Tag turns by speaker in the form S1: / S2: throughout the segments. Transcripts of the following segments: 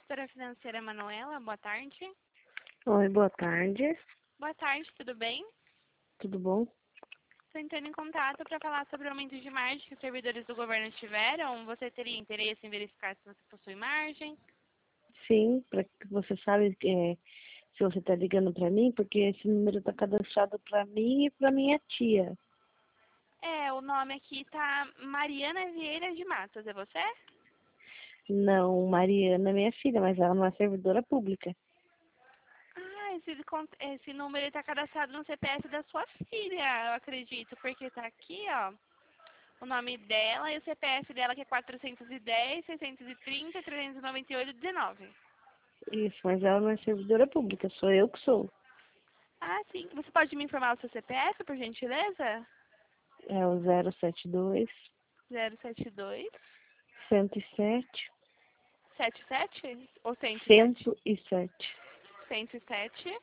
S1: consultora financeira Manuela, boa tarde.
S2: Oi, boa tarde.
S1: Boa tarde, tudo bem?
S2: Tudo bom?
S1: Estou entrando em contato para falar sobre o aumento de margem que os servidores do governo tiveram. Você teria interesse em verificar se você possui margem?
S2: Sim, para que você sabe se você está ligando para mim, porque esse número está cadastrado para mim e para minha tia.
S1: O nome aqui tá Mariana Vieira de Matos, é você?
S2: Não, Mariana é minha filha, mas ela não é servidora pública.
S1: Ah, esse número está cadastrado no CPF da sua filha, eu acredito, porque tá aqui, ó, o nome dela e o CPF dela que é 410, 630, 398, 19.
S2: Isso, mas ela não é servidora pública, sou eu que sou.
S1: Ah, sim. Você pode me informar o seu CPF, por gentileza?
S2: É o 072
S1: 072
S2: 107
S1: 77 ou 107?
S2: 107
S1: 107.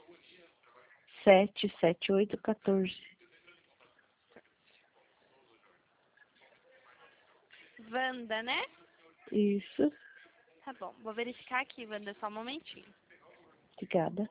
S2: 77814.
S1: Wanda, né?
S2: Isso,
S1: Tá bom. Vou verificar aqui, Wanda, só um momentinho.
S2: obrigada.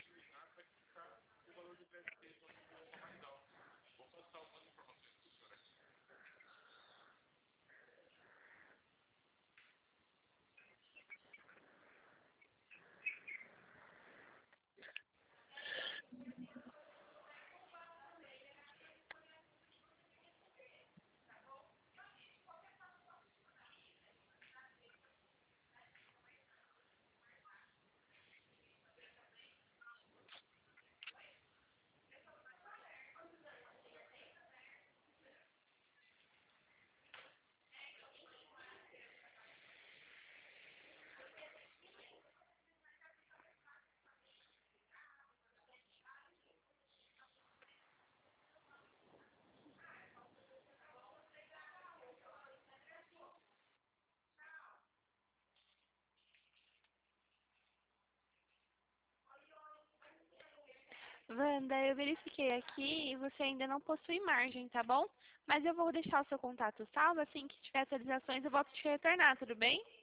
S1: Wanda, eu verifiquei aqui e você ainda não possui margem, tá bom? Mas eu vou deixar o seu contato salvo, assim que tiver atualizações eu volto te retornar, tudo bem?